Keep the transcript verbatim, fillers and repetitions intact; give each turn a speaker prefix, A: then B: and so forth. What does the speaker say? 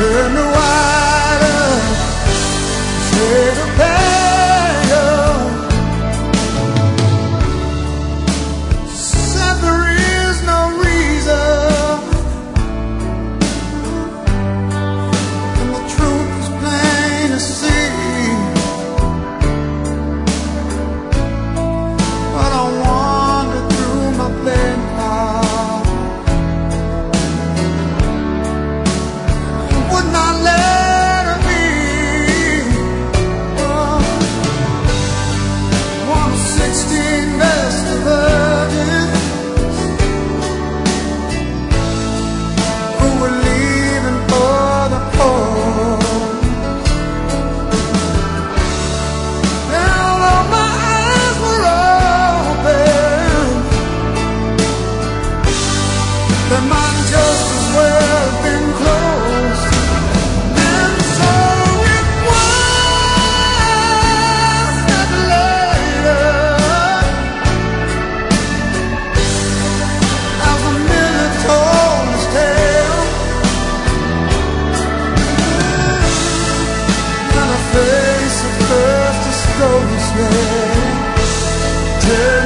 A: turn to white, shade of pale. Said there is no reason, and the truth is plain to see. But I wander through my playing heart, would not let her be. Oh, one of sixteen best of virgins who were leaving for the pole. And although my eyes were open, they might just as well have been closed. And so it was that later, as the miller told his tale, and a face at first disclosed me,